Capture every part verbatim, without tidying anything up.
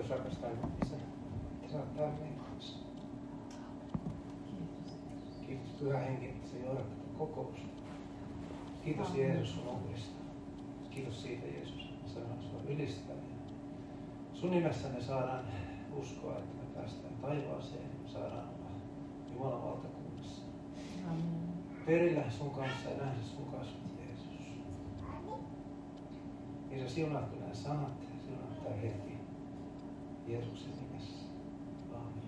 Kiitos rakastan Isä, että sä oot täällä meidän kanssa. Kiitos Pyhä Henki, että sä johdat tätä kokousta. Kiitos Jeesus sun uhrista. Kiitos siitä Jeesus, että saadaan sua ylistää. Sun nimessä me saadaan uskoa, että me päästään taivaaseen ja saadaan olla Jumalan valtakunnassa. Amen. Perillä sun kanssa ja nähdä sun kasvot Jeesus. Isä, siunaatko nämä sanat, siunaat tää hetki Jeesuksen nimessä. Aamen.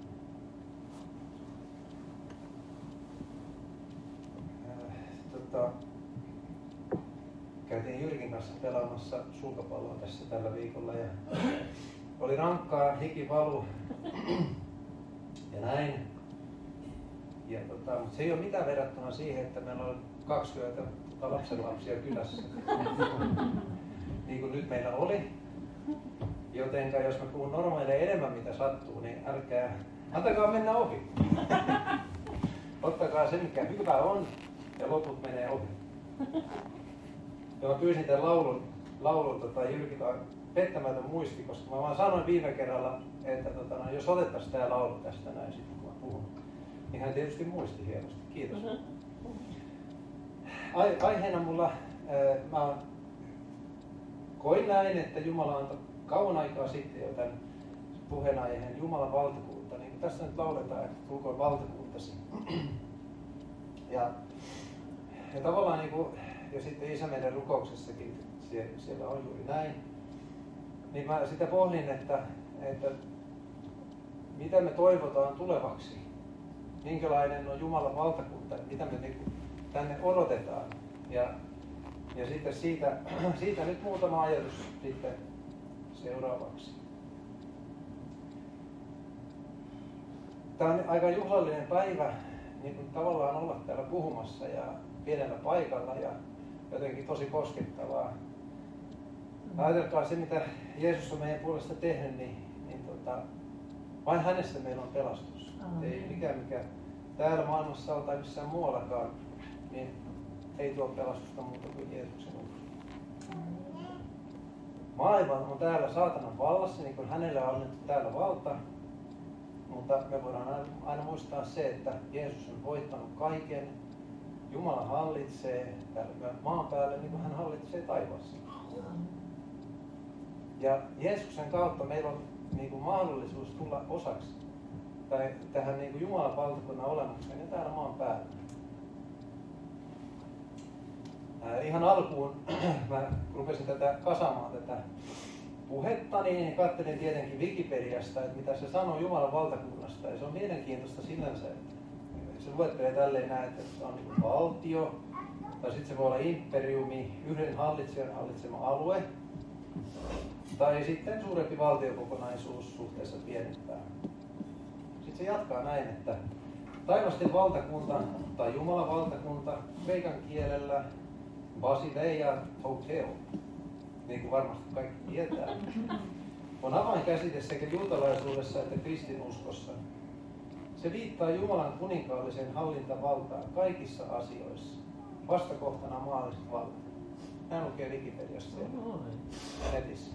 Äh, tota, käytiin Jyrkin kanssa pelaamassa sulkapalloa tässä tällä viikolla ja oli rankkaa, hiki valu ja näin. Ja tota, mutta se ei ole mitään verrattuna siihen, että meillä on kaksi yötä lapsenlapsia kylässä. Niin kuin nyt meillä oli. Jotenka jos mä puhun normaalia enemmän mitä sattuu, niin älkää, antakaa mennä ohi. Ottakaa se mikä hyvä on ja loput menee ohi. Ja mä pyysin tämän laulun, laulun tota, Jyrkiltä pettämätön muisti, koska mä vaan sanoin viime kerralla, että tota, no, jos otettaisiin tää laulu tästä näin sitten kun mä puhun, niin hän tietysti muisti hienosti. Kiitos. Ai, aiheena mulla, ää, mä koin näin, että Jumala antoi kauan aikaa sitten jo tämän puheenaiheen Jumalan valtakunta. Niin kuin tässä nyt lauletaan, että tulkoon valtakuntasi. Ja, ja tavallaan niin kuin, ja sitten Isä meidän rukouksessakin siellä, siellä on juuri näin. Niin mä sitä pohdin, että, että mitä me toivotaan tulevaksi. Minkälainen on Jumalan valtakunta, mitä me niin kuin tänne odotetaan. Ja, ja sitten siitä, siitä nyt muutama ajatus sitten seuraavaksi. Tämä on aika juhlallinen päivä niin kuin tavallaan olla täällä puhumassa ja pienellä paikalla ja jotenkin tosi koskettavaa. Ajatelkaa se, mitä Jeesus on meidän puolesta tehnyt, niin, niin tota, vain hänessä meillä on pelastus. Amen. Ei mikään mikä täällä maailmassa on tai missään muuallakaan, niin ei tuo pelastusta muuta kuin Jeesuksen uhri. Maailma on täällä saatanan vallassa, niin kuin hänellä on annettu täällä valta, mutta me voidaan aina, aina muistaa se, että Jeesus on voittanut kaiken. Jumala hallitsee täällä maan päällä niin kuin hän hallitsee taivaassa. Ja Jeesuksen kautta meillä on niin kuin mahdollisuus tulla osaksi tai tähän niin kuin Jumalan valtakunnan olemukseen ja täällä maan päällä. Äh, ihan alkuun mä rupesin tätä kasaamaan tätä puhetta, niin katselin tietenkin Wikipediasta, että mitä se sanoo Jumalan valtakunnasta. Ja se on mielenkiintoista sinänsä, että se luettelee tälleen näin, että se on niin kuin valtio, tai sitten se voi olla imperiumi, yhden hallitsijan hallitsema alue, tai sitten suurempi valtiokokonaisuus suhteessa pienempään. Sitten se jatkaa näin, että taivasten valtakunta tai Jumalan valtakunta kreikan kielellä Basileia Hotel, niin kuin varmasti kaikki tietää, on avainkäsite sekä juutalaisuudessa että kristinuskossa. Se viittaa Jumalan kuninkaalliseen hallintavaltaan kaikissa asioissa, vastakohtana maalliset vallat. Hän lukee Wikipediassa netissä.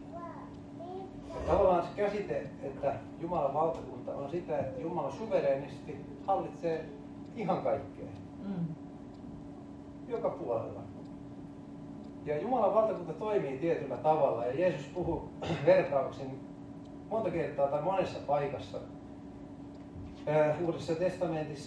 Ja tavallaan se käsite, että Jumalan valtakunta on sitä, että Jumala suvereenisti hallitsee ihan kaikkea. Mm. Joka puolella. Ja Jumalan valtakunta toimii tietyllä tavalla. Ja Jeesus puhuu vertauksin monta kertaa tai monessa paikassa äh, Uudessa testamentissa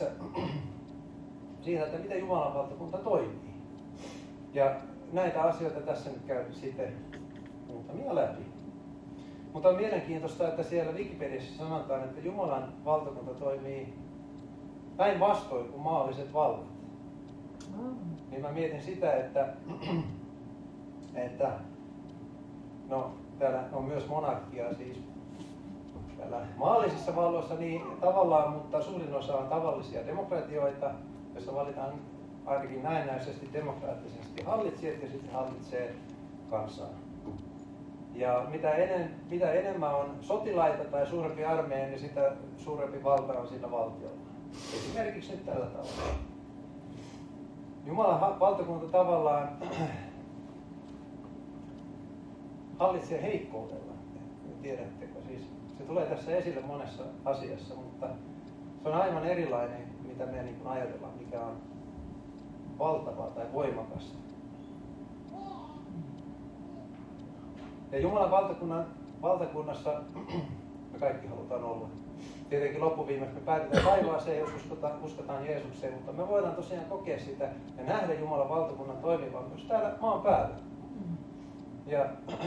siitä, että miten Jumalan valtakunta toimii. Ja näitä asioita tässä nyt käy sitten muutamia läpi. Mutta on mielenkiintoista, että siellä Wikipediassa sanotaan, että Jumalan valtakunta toimii päinvastoin kuin maalliset vallat. Mm. Niin mä mietin sitä, että, että no, täällä on myös monarkia siis täällä maallisissa valloissa niin tavallaan, mutta suurin osa on tavallisia demokratioita, joissa valitaan ainakin näennäisesti demokraattisesti hallitsijat ja sitten hallitsee kansaa. Ja mitä, enen, mitä enemmän on sotilaita tai suurempi armeija, niin sitä suurempi valta on siinä valtiolla. Esimerkiksi nyt tällä tavalla. Jumalan valtakunta tavallaan hallitsee heikkoudella. tiedättekö? Siis se tulee tässä esille monessa asiassa, mutta se on aivan erilainen, mitä me niin kuin ajatellaan, mikä on valtavaa tai voimakasta. Ja Jumalan valtakunnan, valtakunnassa me kaikki halutaan olla. Tietenkin loppuviimeksi me päätetään taivaaseen, jos uskotaan, uskotaan Jeesukseen, mutta me voidaan tosiaan kokea sitä ja nähdä Jumalan valtakunnan toimivan myös täällä maan päällä. Ja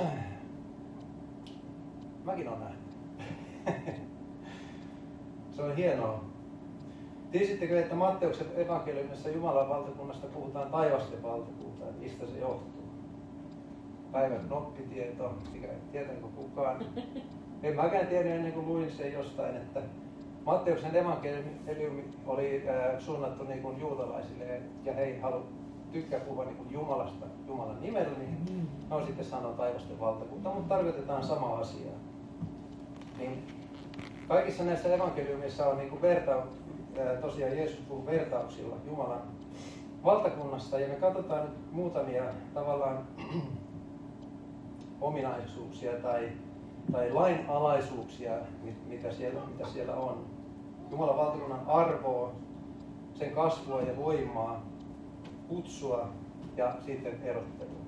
mäkin olen nähnyt. Se on hienoa. Tiesittekö, että Matteuksen evankeliumissa Jumalan valtakunnasta puhutaan taivasten valtakuntaa, että mistä se johtuu? Päivän knoppitieto, mikä tietääkö kukaan. En mäkään tiedä ennen kuin luin sen jostain, että Matteuksen evankeliumi oli äh, suunnattu niin kuin juutalaisille ja he ei halua tykkää puhua niin kuin Jumalasta Jumalan nimellä, niin ne on sitten sanonut taivasten valtakunta, mutta tarkoitetaan samaa asiaa. Niin kaikissa näissä evankeliumissa on niin kuin verta, äh, tosiaan Jeesus puhuu vertauksilla Jumalan valtakunnasta ja me katsotaan nyt muutamia tavallaan ominaisuuksia tai tai lainalaisuuksia, mitä siellä, mitä siellä on. Jumalan valtakunnan arvoa, sen kasvua ja voimaa, kutsua ja sitten erottelua.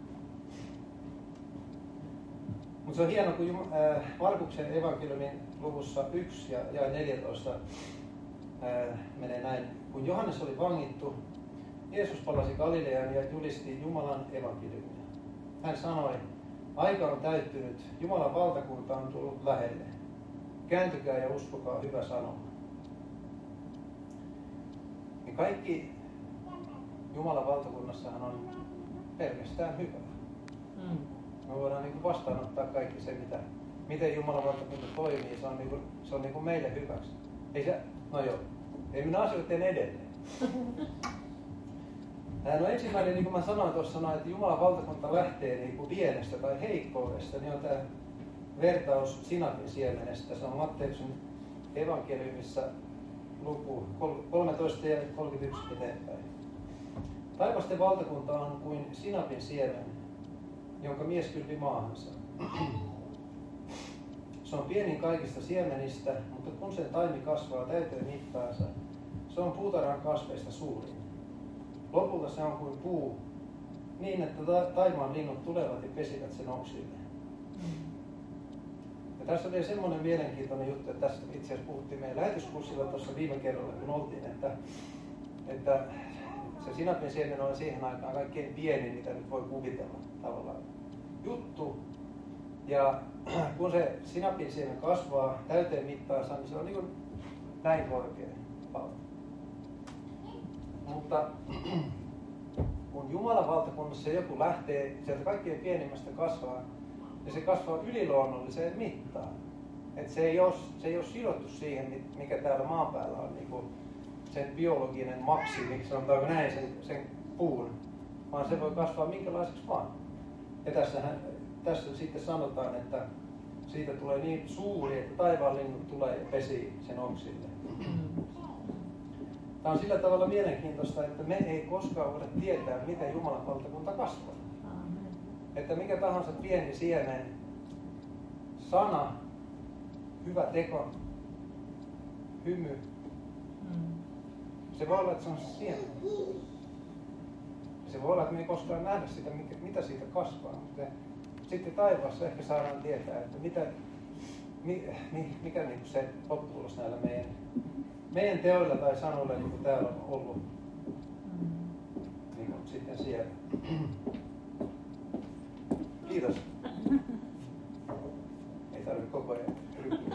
Mutta se on hienoa, kun äh, Markuksen evankeliumin luvussa yksi ja, ja neljätoista äh, menee näin. Kun Johannes oli vangittu, Jeesus palasi Galileaan ja julisti Jumalan evankeliumia. Hän sanoi, aika on täyttynyt, Jumalan valtakunta on tullut lähelle. Kääntykää ja uskokaa hyvä sanoma. Ja kaikki Jumalan valtakunnassahan on pelkästään hyvää. Mm. Me voidaan niin kuin vastaanottaa kaikki se, mitä, miten Jumalan valtakunta toimii. Se on, niin kuin, se on niin kuin meille hyväksi. Ei se, no joo, ei minä asioita teen edelleen. No ensimmäinen, niin kuin mä sanoin tuossa, sanoin, että Jumalan valtakunta lähtee niin kuin pienestä tai heikkoudesta, niin on tämä vertaus sinapin siemenestä. Se on Matteuksen evankeliumissa luku kolmetoista ja kolmekymmentäyksi eteenpäin. Taivasten valtakunta on kuin sinapin siemen, jonka mies kylvi maahansa. Se on pienin kaikista siemenistä, mutta kun sen taimi kasvaa täyteen mittaansa, se on puutarhan kasveista suurin. Lopulta se on kuin puu, niin että taivaan linnut tulevat ja pesivät sen oksille. Ja tässä oli semmoinen mielenkiintoinen juttu, että tässä itse asiassa puhuttiin meidän lähetyskurssilla tuossa viime kerralla, kun oltiin, että, että se sinapin siemen on siihen aikaan kaikkein pienin, mitä nyt voi kuvitella tavallaan juttu. Ja kun se sinapin siemen kasvaa täyteen mittaansa, niin se on niin kuin näin korkea pallo. Mutta kun Jumalan valtakunnassa joku lähtee sieltä kaikkein pienimmästä kasvaa, niin se kasvaa yliluonnolliseen mittaan. Et se, ei ole, se ei ole sidottu siihen, mikä täällä maan päällä on niin kuin sen biologinen maksimi, sanotaanko näin, sen, sen puun, vaan se voi kasvaa minkälaiseksi vaan. Ja tässähän, tässä sitten sanotaan, että siitä tulee niin suuri, että taivaan linnut tulee ja pesii sen oksille. Tämä on sillä tavalla mielenkiintoista, että me ei koskaan voida tietää, miten Jumalan valtakunta kasvaa. Amen. Että mikä tahansa pieni siemen, sana, hyvä teko, hymy, mm. se voi olla, että se on siemen. Se voi olla, että me ei koskaan nähdä sitä, mitä siitä kasvaa. Mutta sitten taivaassa ehkä saadaan tietää, että mitä, mikä niin se lopputulos näillä meidän Meidän teoilla tai sanoilla, niin kuin täällä on ollut, niin kuin sitten siellä. Kiitos. Ei tarvitse koko ajan ryhtyä.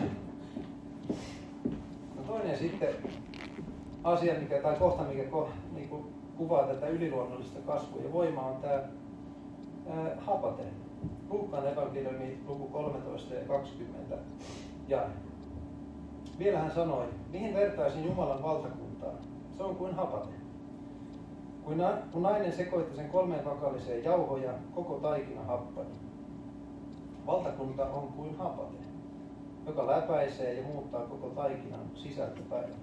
No toinen sitten asia, mikä, tai kohta, mikä niin kuin kuvaa tätä yliluonnollista kasvua ja voimaa, on tämä ää, hapate. Luukkaan evankeliumi luku kolmetoista ja kaksikymmentä. Ja vielä hän sanoi, mihin vertaisin Jumalan valtakuntaa? Se on kuin hapate. Kun nainen sekoitti sen kolmeen vakaliseen jauhoja, koko taikina happani. Valtakunta on kuin hapate, joka läpäisee ja muuttaa koko taikinan sisältöpäin.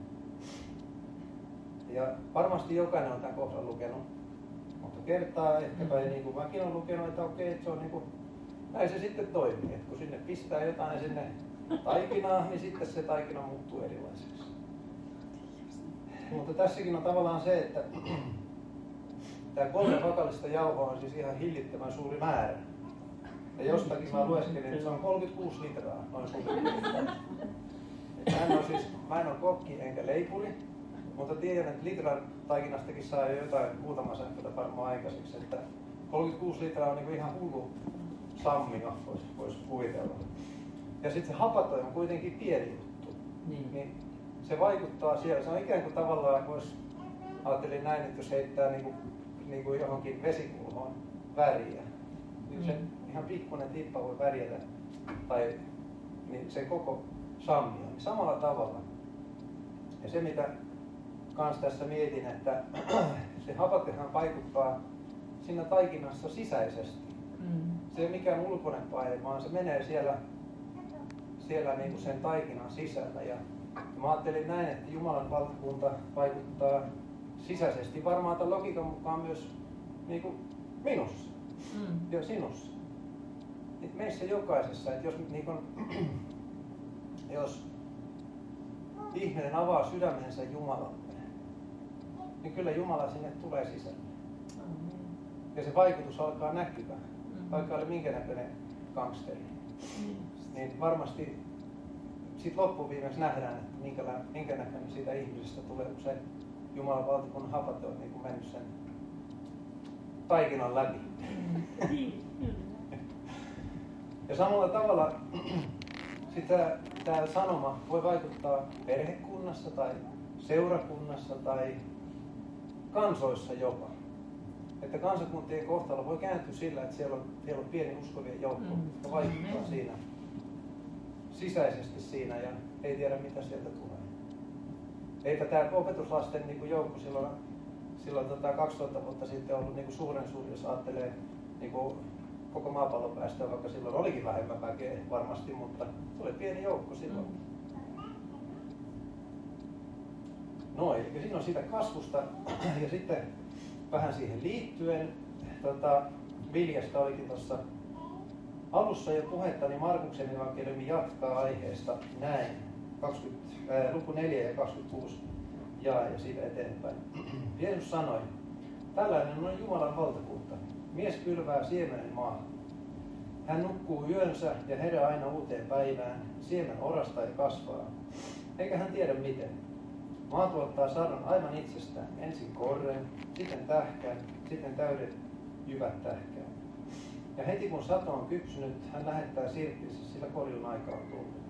Ja varmasti jokainen on tämän kohdan lukenut, mutta kertaa ehkäpä, niin kuin mäkin olen lukenut, että okei, että se on niin kuin näin se sitten toimii, että kun sinne pistää jotain sinne taikinaa, niin sitten se taikina muuttuu erilaiseksi. Mutta tässäkin on tavallaan se, että tämä kolme vakallista jauhoa on siis ihan hillittömän suuri määrä. Ja jostakin mä lueskelin, että se on kolmekymmentäkuusi litraa noin suurin. Mä en ole siis, mä en ole kokki enkä leipuri, mutta tiedän, että litran taikinastakin saa jo jotain muutama sähkötä varmaan aikaiseksi. Että kolmekymmentäkuusi litraa on niin kuin ihan hullu sammio, voisi vois kuvitella. Ja sitten se hapatoi on kuitenkin pieni juttu. Niin. niin se vaikuttaa siellä. Se on ikään kuin tavallaan, vois, ajattelin näin, että jos heittää niin kuin, niin kuin johonkin vesikulhoon väriä, niin se ihan pikkuinen tippa voi värjätä, tai niin se koko sammio, niin samalla tavalla. Ja se mitä kans tässä mietin, että se hapatehan vaikuttaa siinä taikinassa sisäisesti. Mm. Se ei ole mikään ulkoinen paine, vaan se menee siellä, siellä niin kuin sen taikinan sisällä. Ja mä ajattelin näin, että Jumalan valtakunta vaikuttaa sisäisesti varmaan tämän logiikan mukaan myös niin kuin minussa mm. ja sinussa. Niin meissä jokaisessa, että jos, niin kuin, jos ihminen avaa sydämensä Jumalalle, niin kyllä Jumala sinne tulee sisälle. Mm. Ja se vaikutus alkaa näkyä, mm. vaikka oli minkä näköinen gangsteri. Mm. Niin varmasti sitten loppuviimeksi nähdään, että minkä, minkä näköinen siitä ihmisestä tulee, kun se Jumalan valtakunnan hapate on niin kuin mennyt sen taikinan läpi. Mm. Ja samalla tavalla sitä, tämä sanoma voi vaikuttaa perhekunnassa tai seurakunnassa tai kansoissa jopa. Että kansakuntien kohtalo voi kääntyä sillä, että siellä on, siellä on pieni uskovien joukko, joka vaikuttaa siinä sisäisesti siinä ja ei tiedä mitä sieltä tulee. Eipä tämä opetuslasten niin kuin joukko silloin, silloin tota kaksituhatta vuotta sitten ollut niin kuin suuren suuri, jos ajattelee niin kuin koko maapallon päästöä, vaikka silloin olikin vähemmän väkeä varmasti, mutta tuli pieni joukko silloin. No, eli siinä on siitä kasvusta ja sitten vähän siihen liittyen, tota, Viljasta olikin tuossa alussa jo puhetta, niin Markuksen evankeliumi jatkaa aiheesta näin, kaksikymmentä, ää, luku neljä ja kaksikymmentäkuusi jae ja siitä eteenpäin. Jeesus sanoi, tällainen on Jumalan valtakunta. Mies kylvää siemenen maahan. Hän nukkuu yönsä ja herää aina uuteen päivään. Siemen orastaa ja kasvaa. Eikä hän tiedä miten. Maa tuottaa sadon aivan itsestään. Ensin korren, sitten tähkän, sitten täydet jyvät tähkään. Ja heti kun sato on kypsynyt, hän lähettää sirppinsä, sillä korjun aika on tullut.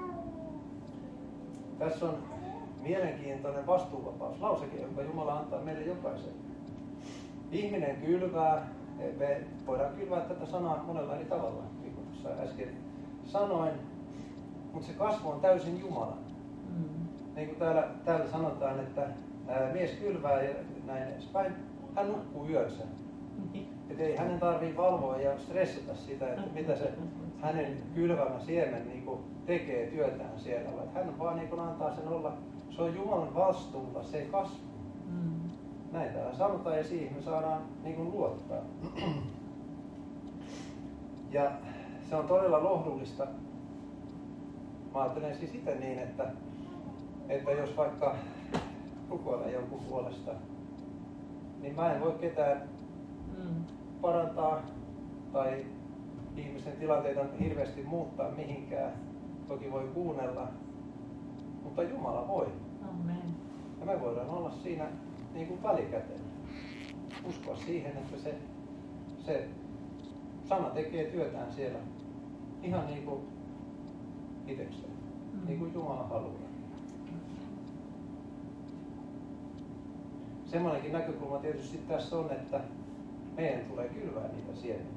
Tässä on mielenkiintoinen vastuuvapauslauseke, jonka Jumala antaa meille jokaiselle. Ihminen kylvää, me voidaan kylvää tätä sanaa monella eri tavalla, niin kuin tuossa äsken sanoin, mutta se kasvu on täysin Jumalan. Mm. Niin kuin täällä, täällä sanotaan, että ää, mies kylvää ja näin edespäin, hän nukkuu yönsä. Että ei hänen tarvitse valvoa ja stressata sitä, että mitä se hänen kylvämä siemen niin kuin tekee työtään siellä. Että hän vaan niin kuin antaa sen olla, se on Jumalan vastuulla, se ei kasvu. Mm. Näin täällä sanotaan ja siihen me saadaan niin kuin luottaa. Ja se on todella lohdullista. Mä ajattelen siis itse niin, että, että jos vaikka rukoilen jonkun puolesta, niin mä en voi ketään mm. parantaa tai ihmisen tilanteita hirveästi muuttaa mihinkään. Toki voi kuunnella, mutta Jumala voi. Amen. Ja me voidaan olla siinä niin kuin välikäteen. Uskoa siihen, että se, se sana tekee työtään siellä ihan niin kuin itsekseen, mm. niin kuin Jumala haluaa. Semmoinenkin näkökulma tietysti tässä on, että meidän tulee kylvää niitä siemeniä.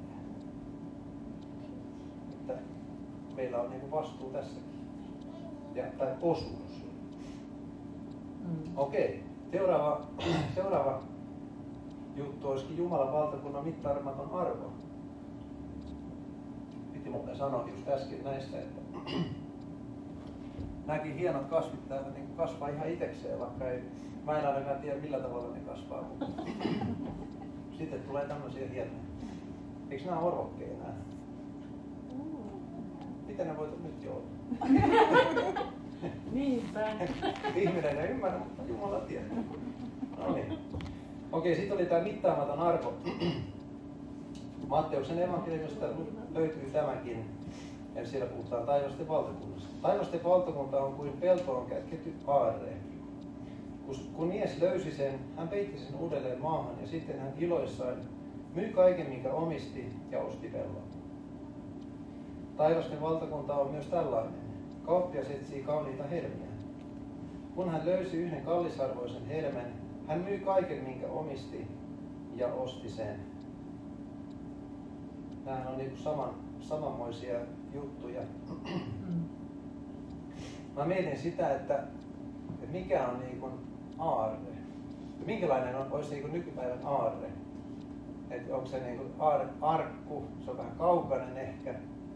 Että meillä on niin kuin vastuu tässäkin. Ja, tai osuus. Mm. Okei. Okay. Seuraava, seuraava juttu olisikin Jumalan valtakunnan mittaamaton arvo. Piti muuten sanoa just äsken näistä, että nämäkin hienot kasvit täällä niin kasvaa ihan itsekseen, vaikka ei, mä en ainakaan tiedä millä tavalla ne kasvaa, mutta sitten tulee tämmöisiä hienoja. Eikö nämä orvokkeja nämä? miten ne voivat nyt jo olla? Niinpä. Ihminen ei ymmärrä, mutta Jumala tietää. No niin. Okei, sitten oli tämä mittaamaton arvo. Matteuksen evankeliumista löytyy tämäkin. Ja siellä puhutaan taivasten valtakunnasta. Taivasten valtakunta on kuin peltoon kätketty aarre. Kun mies löysi sen, hän peitti sen uudelleen maahan ja sitten hän iloissaan myi kaiken, minkä omisti ja osti pellon. Taivasten valtakunta on myös tällainen. Kauppias etsii kauniita helmiä. Kun hän löysi yhden kallisarvoisen helmen, hän myi kaiken, minkä omisti ja osti sen. Nämähän on niin saman, samanmoisia juttuja. Mä mietin sitä, että, että mikä on niin kuin aarre. Minkälainen on, olisi niin kuin nykypäivän aarre? Että onko se niin kuin aarre, arkku, se on vähän kaukainen ehkä.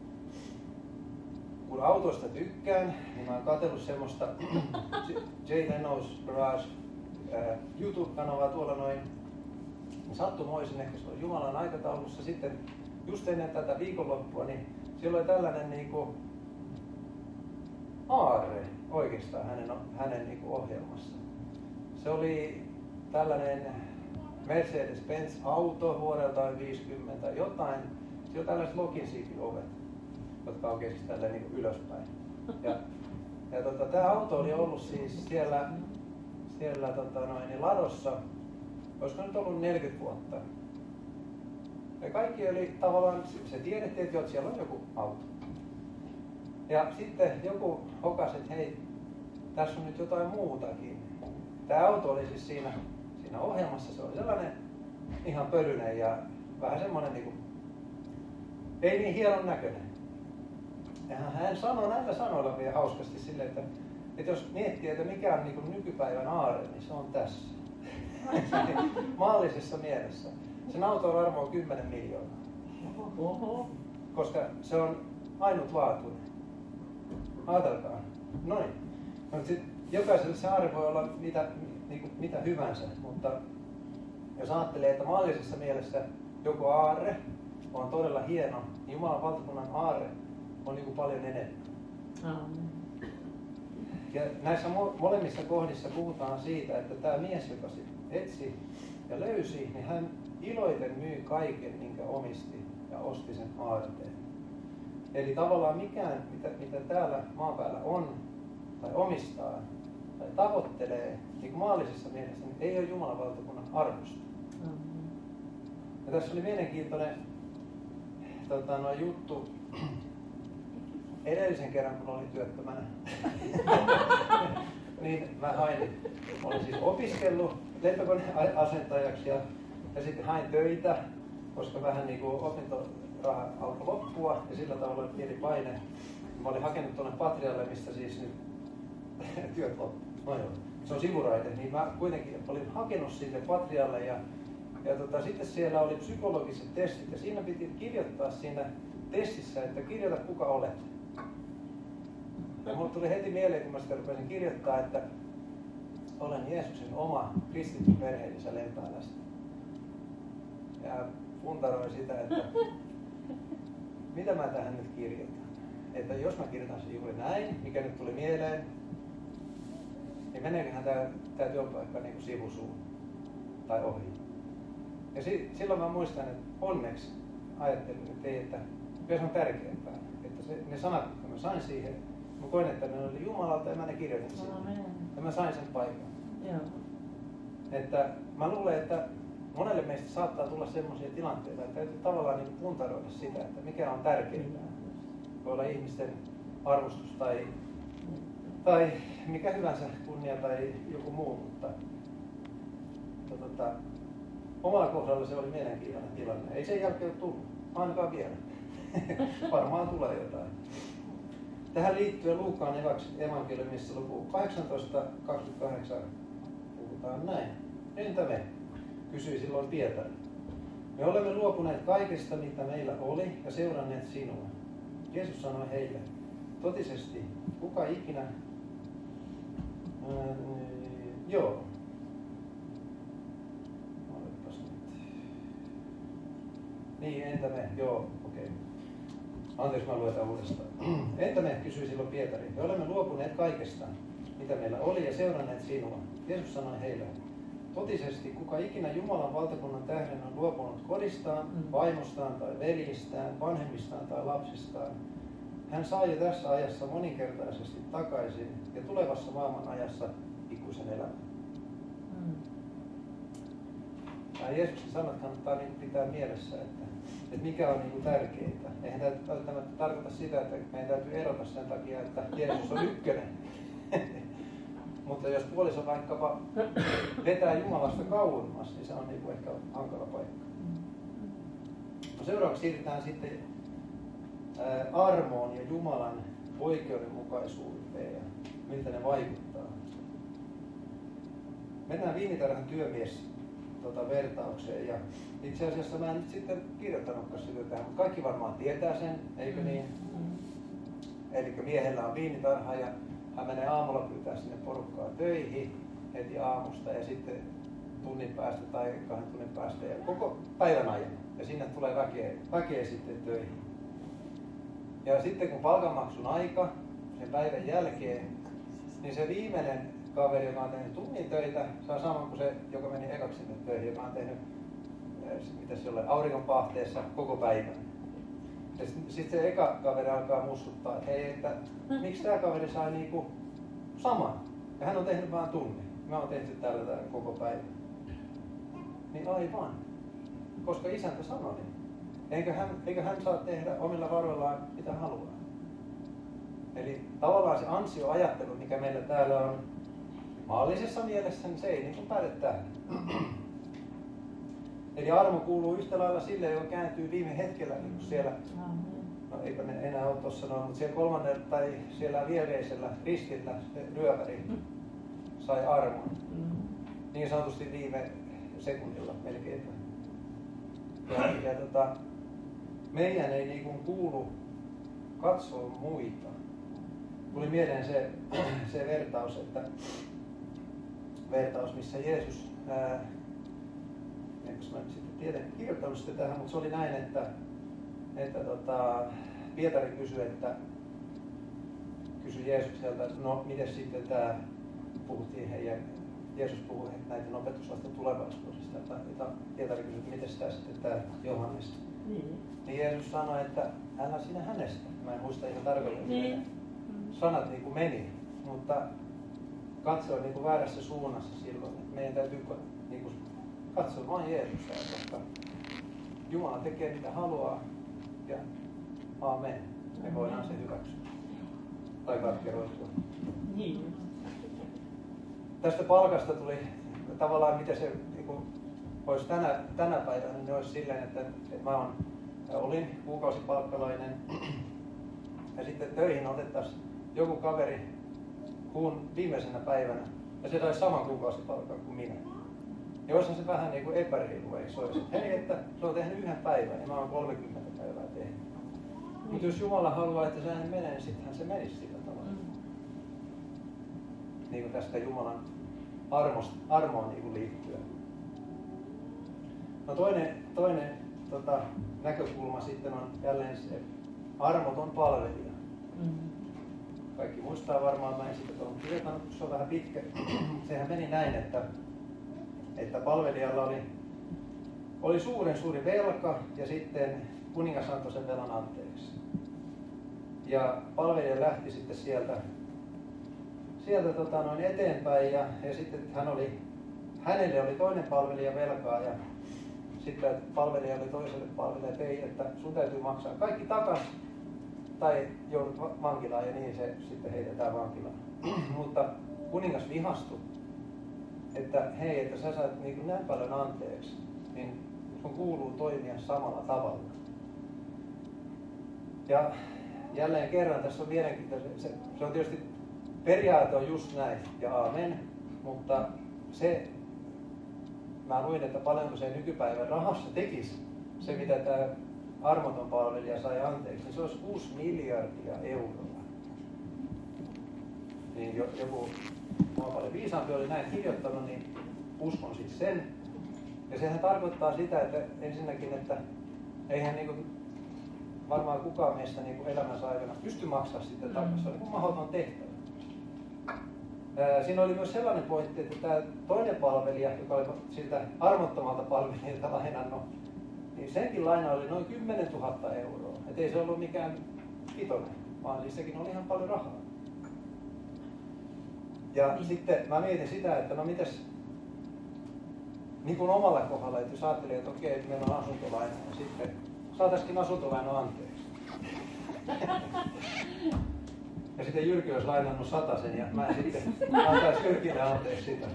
Kun autoista tykkään, niin mä oon katsellut semmoista Jay Leno's Garage äh, YouTube-kanavaa tuolla noin. Sattumoisin, ehkä se on Jumalan aikataulussa sitten just ennen tätä viikonloppua, niin siellä oli tällainen niinku aarre oikeastaan hänen, hänen niinku ohjelmassa. Se oli tällainen Mercedes-Benz-auto vuodelta viisikymmentä jotain. Siellä on tällaiset loginsiipiovet, jotka on siis tälleen niinku ylöspäin. Ja, ja tota, tämä auto oli ollut siis siellä, siellä tota noin, niin ladossa, olisiko nyt ollut neljäkymmentä vuotta. Ja kaikki oli tavallaan, se tiedettiin, että siellä on joku auto. Ja sitten joku hokasi, että hei, tässä on nyt jotain muutakin. Tämä auto oli siis siinä, siinä ohjelmassa, se oli sellainen ihan pölyinen ja vähän semmoinen niin kuin, ei niin hienon näköinen. Ja hän sanoi näillä sanoilla vielä hauskasti silleen, että, että jos miettii, että mikä on niin kuin nykypäivän aarre, niin se on tässä. Maallisessa mielessä. Sen auto on arvoa kymmenen miljoonaa. Oho. Koska se on ainutlaatuinen. Ajatelkaa. Noin. No, sit jokaiselle se aarre voi olla mitä, niin mitä hyvänsä, mutta jos ajattelee, että maallisessa mielessä joku aarre on todella hieno, niin Jumalan valtakunnan aarre on niin kuin paljon enemmän. Amen. Ja näissä molemmissa kohdissa puhutaan siitä, että tämä mies, joka etsi ja löysi, niin hän iloiten myi kaiken, minkä omisti ja osti sen aarteen. Eli tavallaan mikään, mitä, mitä täällä maan päällä on tai omistaa tai tavoittelee, niin kuin maallisessa mielessä, niin ei ole Jumalan valtakunnan arvosta. Mm-hmm. Ja tässä oli mielenkiintoinen tota, no, juttu edellisen kerran, kun olin työttömänä. Niin mä hain, olin siis opiskellut lentokoneasentajaksi ja, ja sitten hain töitä, koska vähän niin kuin opintoraha alkoi loppua ja sillä tavalla oli pieni paine. Mä olin hakenut tuonne Patrialle, mistä siis nyt työt loppu. No joo, se on sivuraite, niin mä kuitenkin olin hakenut sinne Patrialle ja, ja tota, sitten siellä oli psykologiset testit ja siinä piti kirjoittaa siinä testissä, että kirjoita kuka olet. Ja mulle tuli heti mieleen, kun mä sitä rupesin kirjoittaa, että olen Jeesuksen oma kristitty perheellisä Lempäälästä. Ja puntaroin sitä, että mitä mä tähän nyt kirjoitan. Että jos mä kirjoitan sen juuri näin, mikä nyt tuli mieleen, niin meneeköhän tää, tää työpaikka niin kuin sivusuun tai ohi. Ja si, silloin mä muistan, että onneksi ajattelin, että ei, että mikä se on tärkeämpää. Että se, ne sanat, jotka mä sain siihen, mä koin, että ne oli Jumalalta ja mä ne kirjoitin sinne. Ja mä sain sen paikan. Joo. Että mä luulen, että monelle meistä saattaa tulla sellaisia tilanteita, että täytyy tavallaan niin puntaroida sitä, että mikä on tärkeintä. Voi olla ihmisten arvostus tai, tai mikä hyvänsä kunnia tai joku muu, mutta tota, omalla kohdalla se oli mielenkiintoinen tilanne. Ei sen jälkeen ole tullut, ainakaan vielä. Varmaan tulee jotain. Tähän liittyen Luukkaan evankeliumissa luku kahdeksantoista kaksikymmentäkahdeksan puhutaan näin. Entä me? Kysyi silloin Pietari. Me olemme luopuneet kaikesta, mitä meillä oli, ja seuranneet sinua. Jeesus sanoi heille, totisesti, kuka ikinä... Ää, joo. Olepas nyt. Niin, entä me? Joo, okei. Okay. Anteeksi, mä luetaan uudestaan. Entä me, kysyi silloin Pietari, me olemme luopuneet kaikesta, mitä meillä oli, ja seuranneet sinua. Jeesus sanoi heille, totisesti kuka ikinä Jumalan valtakunnan tähden on luopunut kodistaan, vaimostaan tai veljistään, vanhemmistaan tai lapsistaan, hän saa jo tässä ajassa moninkertaisesti takaisin ja tulevassa maailman ajassa ikuisen elämän. Mm. Ja Jeesuksen sanat kannattaa niin pitää mielessä, että, että mikä on niin kuin tärkeintä. Eihän tämä välttämättä tarkoita sitä, että meidän täytyy erota sen takia, että Jeesus on ykkönen. Mutta jos puoliso vaikkapa vetää Jumalasta kauemmas, niin se on niin kuin ehkä hankala paikka. No seuraavaksi siirrytään sitten ää, armoon ja Jumalan oikeudenmukaisuuteen ja miltä ne vaikuttaa. Mennään Viinitarhan työmies tota, vertaukseen. Ja itse asiassa mä en nyt sitten kirjoittanutkaan sitä tähän, mutta kaikki varmaan tietää sen, eikö niin? Eli miehellä on viinitarha ja hän menee aamulla pyytää sinne porukkaa töihin heti aamusta ja sitten tunnin päästä tai kahden tunnin päästä ja koko päivän ajan. Ja sinne tulee väkeä, väkeä sitten töihin. Ja sitten kun palkanmaksun aika, sen päivän jälkeen, niin se viimeinen kaveri, joka on tehnyt tunnin töitä, saa saman kuin se, joka meni ekaksi sinne töihin, joka on tehnyt mitä se on, auringonpahteessa koko päivän. Ja sitten se eka kaveri alkaa mussuttaa, että hei, että miksi tämä kaveri sai niinku saman? Ja hän on tehnyt vain tunnin. Mä oon tehnyt tällä täällä koko päivän. Niin aivan. Koska isäntä sanoi niin. Eikö hän, eikö hän saa tehdä omilla varoillaan mitä haluaa? Eli tavallaan se ansioajattelu, mikä meillä täällä on maallisessa mielessä, niin se ei niin kuin päde tähän. Eli armo kuuluu yhtä lailla sille, joka kääntyy viime hetkellä niin kuin siellä, no eipä ne enää ole tuossa noin, mutta siellä kolmannella tai siellä viereisellä ristillä se ryöväri sai armon. Niin sanotusti viime sekunnilla melkeinpä. Ja, ja tota, meidän ei niin kuin kuulu katsoa muita. Tuli mieleen se, se vertaus, että vertaus, missä Jeesus, ää, enkä mä sitten tiedä kirjoittanut sitä tähän, mutta se oli näin, että, että tota, Pietari kysyi, että kysyi Jeesukselta, että no miten sitten tämä, puhuttiin heidän, Jeesus puhui näiden opetuslasten tulevaisuudesta, että Pietari kysyi, että miten sitä sitten tämä Johannes. Niin. Niin Jeesus sanoi, että älä sinä hänestä. Mä en muista ihan tarkalleen, niin. Sanat niin kuin meni, mutta katsoa niin kuin väärässä suunnassa silloin. Meidän täytyy niin kuin katsoa vain Jeesusta, koska Jumala tekee mitä haluaa ja aamen. Me voidaan se hyväksyä. Tai katkeroitua. Niin. Tästä palkasta tuli tavallaan, mitä se niin kuin, olisi tänä, tänä päivänä, niin olisi silleen, että, että mä on, olin kuukausipalkkalainen ja sitten töihin otettaisiin joku kaveri kuun viimeisenä päivänä ja se saisi saman kuukausipalkan kuin minä. Ja olisihan se vähän niin kuin epäreilu, eikö se olisi, että hei, että se on tehnyt yhden päivän ja mä oon kolmekymmentä päivää tehnyt. Mm. Mutta jos Jumala haluaa, että se näin menee, niin sittenhän se menisi sillä tavalla. Mm. Niin kuin tästä Jumalan armosta, armoon niin kuin liittyen. No toinen, toinen tota, näkökulma sitten on jälleen se armoton palvelija. Mm. Kaikki muistaa varmaan, mä en sitä tuohon kirjoittanut, kun se on vähän pitkä. Sehän meni näin, että, että palvelijalla oli, oli suuren suuri velka ja sitten kuningas antoi sen velan anteeksi. Ja palvelija lähti sitten sieltä, sieltä tota, noin eteenpäin ja, ja sitten hän oli, hänelle oli toinen palvelija velkaa ja sitten palvelija oli toiselle palvelijalle, että ei, että sun täytyy maksaa kaikki takaisin tai joudut vankilaan ja niin se sitten heitetään vankilaan. Mutta kuningas vihastui, että hei, että sä saat niin kuin näin paljon anteeksi, niin sun kuuluu toimia samalla tavalla. Ja jälleen kerran tässä on mielenkiintoista, se, se on tietysti periaate on just näin ja aamen, mutta se, mä luin, että paljonko se nykypäivän rahassa tekisi se, mitä tämä armoton palvelija sai anteeksi, niin se olisi kuusi miljardia euroa. Niin joku mua paljon viisaampi oli näin kirjoittanut, niin uskon siis sen. Ja sehän tarkoittaa sitä, että ensinnäkin, että eihän niin kuin varmaan kukaan meistä niin kuin elämänsä aikana pysty maksamaan sitä takaisin. Se on niin kuin mahdoton tehtävä. Ää, siinä oli myös sellainen pointti, että tämä toinen palvelija, joka oli siltä armottomalta palvelijalta lainannut, niin senkin laina oli noin kymmenen tuhatta euroa. Et ei se ollut mikään pitoinen, vaan siis sekin oli ihan paljon rahaa. Ja mm. sitten mä mietin sitä, että no mites niin kuin omalla kohdalla, että jos ajattelee, että okei, että meillä on asuntolaina, ja sitten saataisiin asuntolaina anteeksi. Ja sitten Jyrki olisi lainannut satasen ja mä sitten antaisin Jyrkille anteeksi sitä.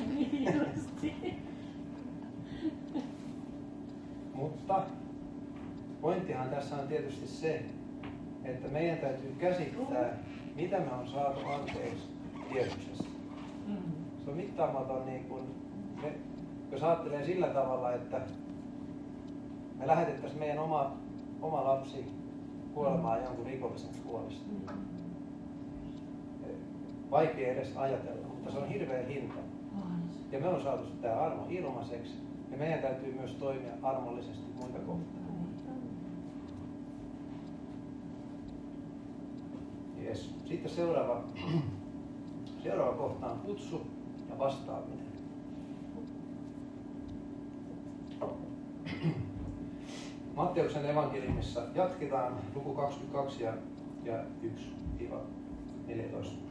Mutta pointtihan tässä on tietysti se, että meidän täytyy käsittää, mitä me on saatu anteeksi Jeesuksessa. Se on mittaamaton, niin kuin me, jos ajattelee sillä tavalla, että me lähetettäisiin meidän oma, oma lapsi kuolemaan jonkun rikollisen puolesta. Vaikea edes ajatella, mutta se on hirveä hinta. Ja me on saatu tämä armo ilmaiseksi ja meidän täytyy myös toimia armollisesti muita kohtaan. Yes. Sitten seuraava, seuraava kohta on kutsu ja vastaaminen. Matteuksen evankeliumissa jatketaan luku kaksikymmentäkaksi ja, ja yksi neljätoista.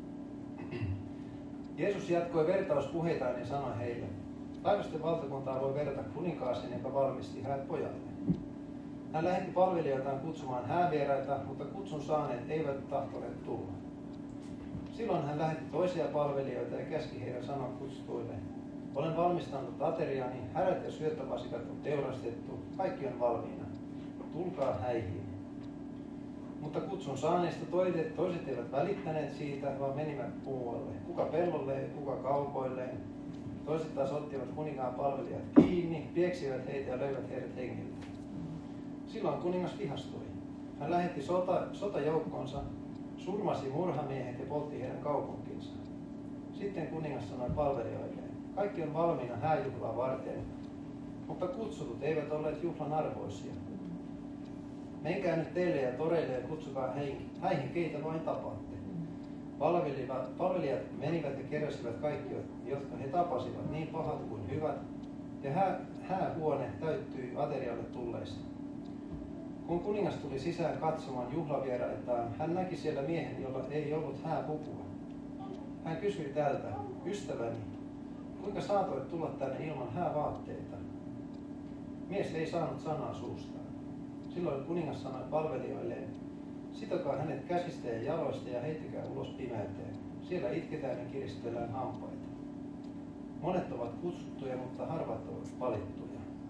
Jeesus jatkoi vertauspuheitaan ja sanoi heille, taivasten valtakuntaa voi verrata kuninkaaseen, joka valmisti häät pojalle. Hän lähetti palvelijoitaan kutsumaan häävieraita, mutta kutsun saaneet eivät tahtoneet tulla. Silloin hän lähetti toisia palvelijoita ja käski heidän sanoa kutsutuille, olen valmistanut ateriani, härät ja syöttävasikat on teurastettu, kaikki on valmiina. Tulkaa häihin. Mutta kutsun saaneista toiset eivät välittäneet siitä, vaan menivät muualle. Kuka pellolleen, kuka kaupoilleen. Toiset taas ottivat kuninkaan palvelijat kiinni, pieksivät heitä ja löivät heidät hengiltä. Silloin kuningas vihastui. Hän lähetti sota, sotajoukkonsa, surmasi murhamiehet ja poltti heidän kaupunkinsa. Sitten kuningas sanoi palvelijoilleen, kaikki on valmiina hääjuhlaa varten, mutta kutsutut eivät olleet juhlan arvoisia. Menkää nyt teille ja toreille ja kutsukaa häihin, keitä vain tapaatte. Palvelijat menivät ja keräsivät kaikki, jotka he tapasivat, niin pahat kuin hyvät, ja hää, häähuone täyttyi aterialle tulleista. Kun kuningas tuli sisään katsomaan juhlavieraitaan, hän näki siellä miehen, jolla ei ollut hääpukua. Hän kysyi tältä, ystäväni, kuinka saatoit tulla tänne ilman häävaatteita? Mies ei saanut sanaa suustaan. Silloin kuningas sanoi palvelijoilleen, sitokaa hänet käsistä ja jaloista ja heittäkää ulos pimeyteen. Siellä itketään ja kiristellään hampaita. Monet ovat kutsuttuja, mutta harvat ovat valittuja.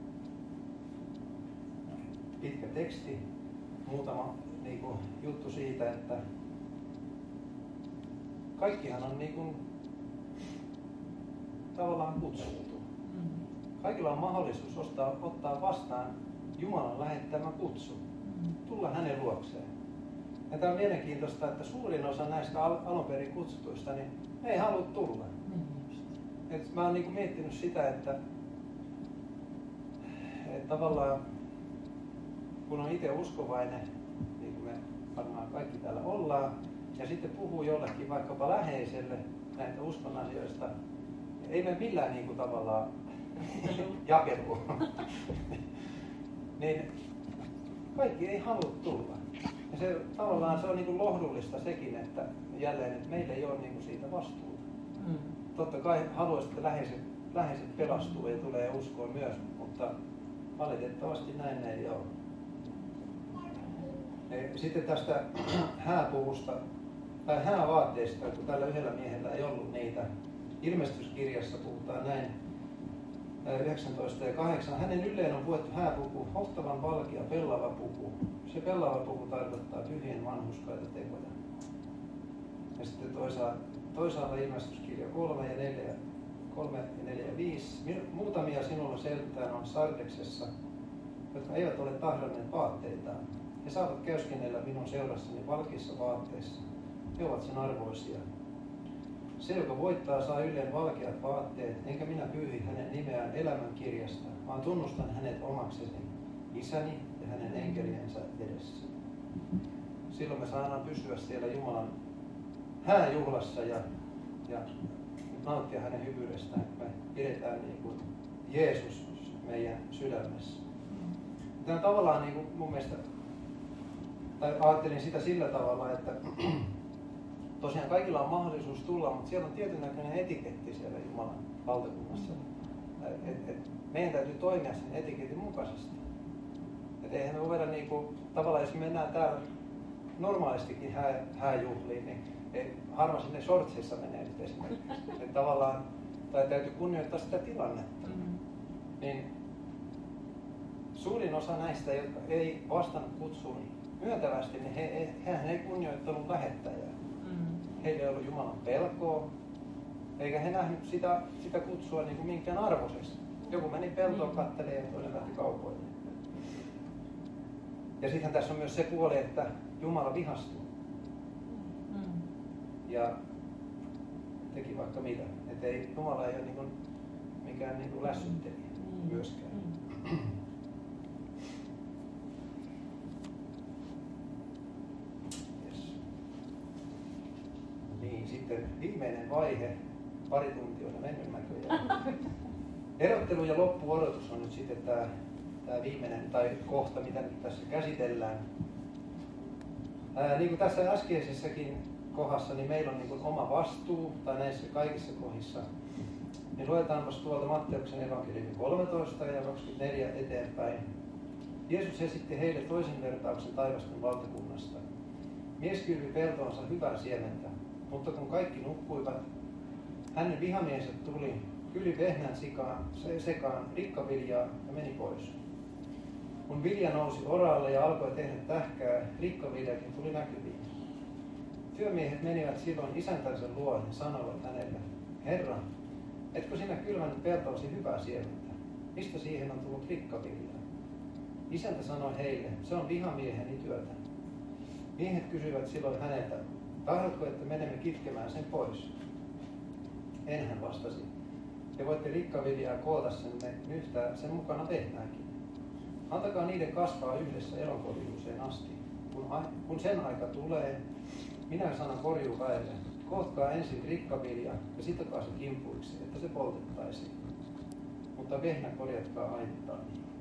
Pitkä teksti, muutama niin kuin, juttu siitä, että kaikkihan on niin kuin, tavallaan kutsuttu. Kaikilla on mahdollisuus ostaa, ottaa vastaan Jumalan lähettämä kutsu, tulla hänen luokseen. Ja tämä on mielenkiintoista, että suurin osa näistä al- alun perin kutsutuista niin ei halua tulla. Et mä oon niin kuin miettinyt sitä, että, että tavallaan kun on itse uskovainen, niin kuin me varmaan kaikki täällä ollaan, ja sitten puhuu jollekin vaikkapa läheiselle näitä uskon asioista, ei me millään niin kuin tavallaan jakelu. Niin kaikki ei halua tulla. Ja se, tavallaan se on niin kuin lohdullista sekin, että jälleen että meillä ei ole niin kuin siitä vastuuta. Mm. Totta kai haluaisin, että läheiset, läheiset pelastuu ja tulee uskoon myös, mutta valitettavasti näin ei ole. Sitten tästä hääpuvusta tai häävaatteista, kun tällä yhdellä miehellä ei ollut niitä. Ilmestyskirjassa puhutaan näin yhdeksäntoista ja kahdeksan. Hänen ylleen on puettu hääpuku, hohtavan valkea pellava puku. Se pellava puku tarkoittaa pyhien vanhurskaita tekoja. Ja sitten toisaalta, toisaalta ilmestyskirja kolme ja neljä, kolme ja neljä ja viisi. Muutamia sinulla seltään on Sardeksessa, jotka eivät ole tahranneet vaatteitaan. He saavat käyskennellä minun seurassani valkeissa vaatteissa. He ovat sen arvoisia. Se, joka voittaa, saa ylleen valkeat vaatteet, enkä minä pyyhi hänen nimeään elämän kirjasta, vaan tunnustan hänet omakseni, isäni ja hänen enkeliensä edessä. Silloin me saadaan pysyä siellä Jumalan hääjuhlassa ja, ja nauttia hänen hyvyydestään, kun me pidetään niin kuin Jeesus meidän sydämessä. Tämä on tavallaan niin kuin mun mielestä, tai ajattelin sitä sillä tavalla, että tosiaan kaikilla on mahdollisuus tulla, mutta siellä on tietyn näköinen etiketti siellä Jumalan valtakunnassa. Et, et, meidän täytyy toimia sen etiketin mukaisesti. Et eihän me voida niinku, tavallaan jos me mennään täällä normaalistikin hää, hääjuhliin, niin ei, harva sinne shortsissa menee nyt esimerkiksi. Et tavallaan, tai täytyy kunnioittaa sitä tilannetta. Mm-hmm. Niin suurin osa näistä, jotka ei vastannut kutsuun myöntävästi, niin he, he, hehän ei kunnioittanut lähettäjää. Mm-hmm. Heillä ei ollut Jumalan pelkoa, eikä he nähnyt sitä, sitä kutsua niin kuin minkään arvoisesti. Joku meni peltoon kattelemaan ja toinen lähti kaupoille. Ja sitten tässä on myös se puoli, että Jumala vihastuu. Mm. Ja teki vaikka mitä. Että ei, Jumala ei ole niin kuin mikään niin kuin lässyttelijä mm. myöskään. Mm. Yes. Niin, sitten viimeinen vaihe. Pari tuntia on mennyt näköjään. Erottelu ja loppuodotus on nyt sitten tämä, tämä viimeinen tai kohta, mitä nyt tässä käsitellään. Ää, niin kuin tässä äskeisessäkin kohdassa, niin meillä on niin kuin oma vastuu, tai näissä kaikissa kohdissa. Niin luetaanpas tuolta Matteuksen evankeliumin kolmetoista ja kaksikymmentäneljä eteenpäin. Jeesus esitti heille toisen vertauksen taivasten valtakunnasta. Mies kylvi peltoonsa hyvää siementä, mutta kun kaikki nukkuivat, hänen vihamiehensä tuli, kyli vehnän sikaan, sekaan rikkaviljaa ja meni pois. Kun vilja nousi oraalle ja alkoi tehdä tähkää, rikkaviljakin tuli näkyviin. Työmiehet menivät silloin isäntänsä luo ja sanoivat hänelle, Herra, etkö sinä kylvänyt peltoosi hyvää siementä? Mistä siihen on tullut rikkaviljaa? Isäntä sanoi heille, se on vihamieheni työtä. Miehet kysyivät silloin häneltä, tahdotko, että menemme kitkemään sen pois? En, hän vastasi. Te voitte rikkaviljaa koota sen nyhtää sen mukana vehnääkin. Antakaa niiden kasvaa yhdessä elonkorjuuseen asti. Kun, a, kun sen aika tulee, minä sanon korjuuväelle, kootkaa ensin rikkavilja ja sitokaa se kimpuiksi, että se poltettaisiin. Mutta vehnä korjatkaa aittaan.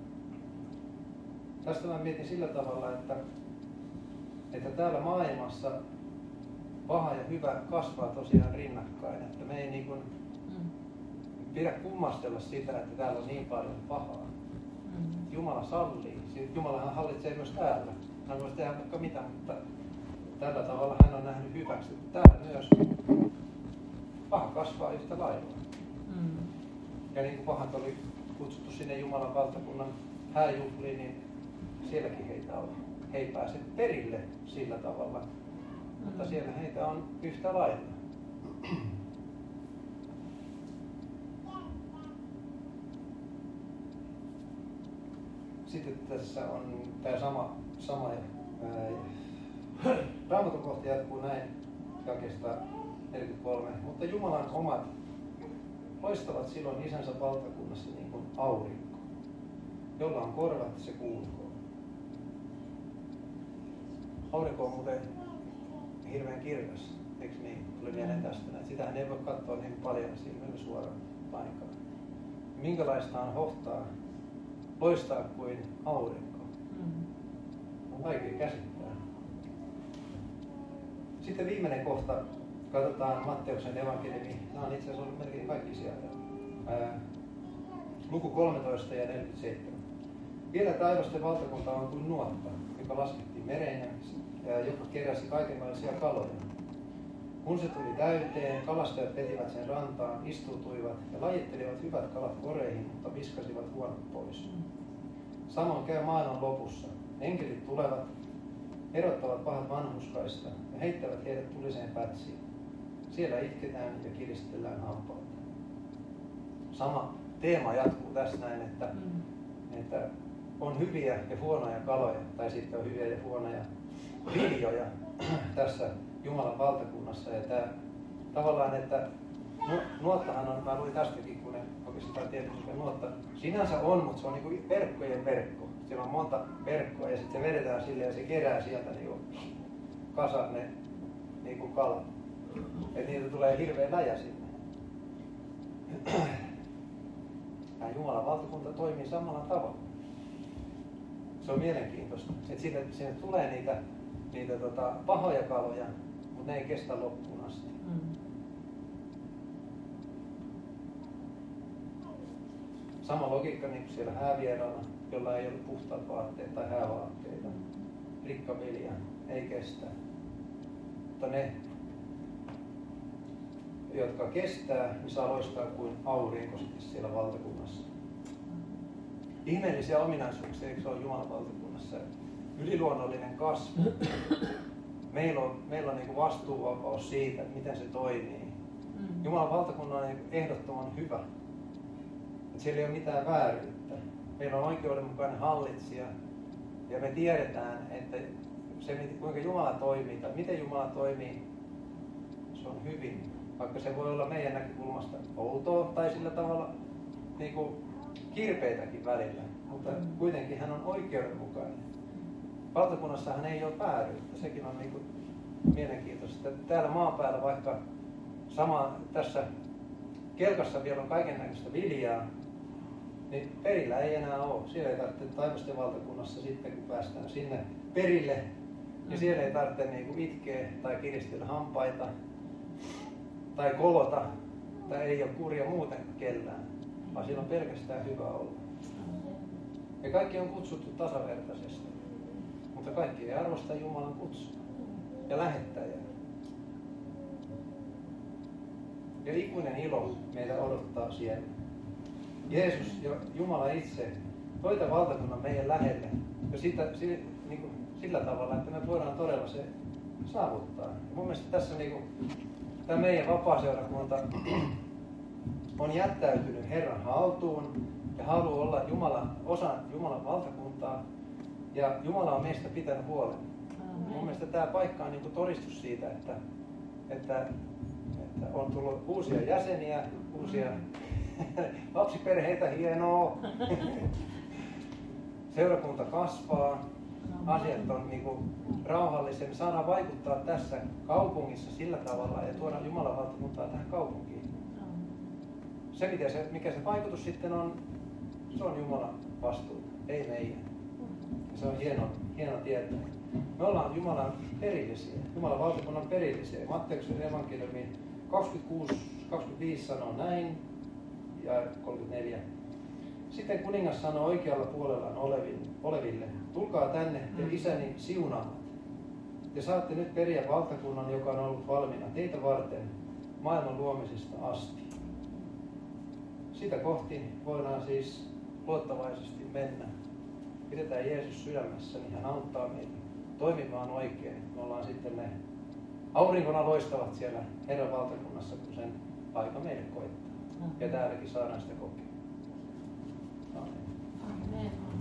Tästä mä mietin sillä tavalla, että, että täällä maailmassa paha ja hyvä kasvaa tosiaan rinnakkain, että me ei niin kuin pidä kummastella sitä, että täällä on niin paljon pahaa. Mm. Jumala sallii. Jumalahan hallitsee myös täällä. Hän voisi tehdä vaikka mitä, mutta tällä tavalla hän on nähnyt hyväksi, että täällä myös paha kasvaa yhtä lailla. Mm. Ja niin kuin pahat oli kutsuttu sinne Jumalan valtakunnan hääjuhliin, niin sielläkin heitä on. He ei pääse perille sillä tavalla, mm. mutta siellä heitä on yhtä lailla. Sitten tässä on tämä sama, sama Raamatun kohta jatkuu näin jakeesta neljäkymmentäkolme. Mutta Jumalan omat loistavat silloin isänsä valtakunnassa niin kuin aurinko. Jolla on korvat, se kuulkoon. Aurinko on muuten hirveän kirkas, eikö niin? Tuli mieleen tästä. Sitähän ei voi katsoa niin paljon silmällä suoraan lainkaan. Minkälaista on hohtaa loistaa kuin aurinko. Mm. On vaikea käsittää. Sitten viimeinen kohta. Katsotaan Matteuksen evankeliumi. Nämä on itse asiassa ollut melkein kaikki sieltä. Ää, luku kolmetoista ja neljäkymmentäseitsemän. Vielä taivasten valtakunta on kuin nuotta, joka laskettiin mereen ja joka keräsi kaikenlaisia kaloja. Kun se tuli täyteen, kalastajat vetivät sen rantaan, istuutuivat ja lajittelivat hyvät kalat koreihin, mutta viskasivat huonot pois. Samoin käy maailman lopussa. Enkelit tulevat, erottavat pahat vanhurskaista ja heittävät heidät tuliseen pätsiin. Siellä itketään ja kiristellään hampaita. Sama teema jatkuu tässä näin, että, mm. että on hyviä ja huonoja kaloja, tai sitten on hyviä ja huonoja viljoja tässä Jumalan valtakunnassa. Ja tämä, tavallaan, että nuottahan on, mä luin tästäkin, kun ne oikeastaan tietysti, että nuotta sinänsä on, mutta se on niin verkkojen verkko. Siellä on monta verkkoa ja sitten se vedetään silleen ja se kerää sieltä niin kasat ne niin kalat. Että niitä tulee hirveä läjä sinne. Ja Jumalan valtakunta toimii samalla tavalla. Se on mielenkiintoista, että sinne, sinne tulee niitä, niitä tota, pahoja kaloja, mutta ne ei kestä loppuun asti. Mm. Sama logiikka niin kuin siellä häävieraalla, jolla ei ole puhtaat vaatteet tai häävaatteita. Rikkavilja ei kestä. Mutta ne, jotka kestää, niin saa loistaa kuin aurinko siellä valtakunnassa. Ihmeellisiä ominaisuuksia, eikö se ole Jumalan valtakunnassa? Yliluonnollinen kasvu. Meillä on, meillä on niin vastuuvapaus siitä, että miten se toimii. Jumalan valtakunta on ehdottoman hyvä. Että siellä ei ole mitään vääryyttä. Meillä on oikeudenmukainen hallitsija. Ja me tiedetään, että se, kuinka Jumala toimii tai miten Jumala toimii, se on hyvin. Vaikka se voi olla meidän näkökulmasta outoa tai sillä tavalla niin kuin kirpeitäkin välillä. Mutta kuitenkin hän on oikeudenmukainen. Valtakunnassahan ei ole vääryyttä. Sekin on niin kuin mielenkiintoista. Täällä maan päällä vaikka sama tässä kelkassa vielä on kaikennäköistä viljaa, niin perillä ei enää ole. Siellä ei tarvitse taivasten valtakunnassa sitten, kun päästään sinne perille, niin siellä ei tarvitse niinku itkeä tai kiristellä hampaita tai kolota tai ei ole kurja muuten kellään, vaan siellä on pelkästään hyvä olla. Ja kaikki on kutsuttu tasavertaisesti, mutta kaikki ei arvosta Jumalan kutsua ja lähettäjää. Ja ikuinen ilo meitä odottaa siellä. Jeesus ja Jumala itse toi tämän valtakunnan meidän lähelle ja sitä, sillä, niin kuin, sillä tavalla, että me voidaan todella se saavuttaa. Ja mun mielestä tässä niin kuin, tämä meidän vapaaseurakunta on jättäytynyt Herran haltuun ja haluaa olla Jumala, osa Jumalan valtakuntaa ja Jumala on meistä pitänyt huolen. Amen. Mun mielestä tämä paikka on niin kuin todistus siitä, että, että, että on tullut uusia jäseniä, uusia lapsiperheitä, hienoa. Seurakunta kasvaa, asiat on niin kuin rauhallisia. Me saadaan vaikuttaa tässä kaupungissa sillä tavalla ja tuoda Jumalan valtakuntaa tähän kaupunkiin. Se, mikä se, mikä se vaikutus sitten on, se on Jumalan vastuuta, ei meidän. Se on hieno, hieno tietää. Me ollaan Jumalan perillisiä, Jumalan valtakunnan perillisiä. Matteuksen evankeliumin kaksikymmentäkuusi kaksikymmentäviisi sanoo näin ja kolmekymmentäneljä. Sitten kuningas sanoi oikealla puolellaan oleville, tulkaa tänne te isäni siunaamat. Te saatte nyt periä valtakunnan, joka on ollut valmiina teitä varten maailman luomisesta asti. Sitä kohti voidaan siis luottavaisesti mennä. Pidetään Jeesus sydämessä, niin hän auttaa meitä toimimaan oikein. Me ollaan sitten ne aurinkona loistavat siellä Herran valtakunnassa, kun sen aika meille koittaa. Ja täälläkin saadaan sitä kokea. Amen. Amen.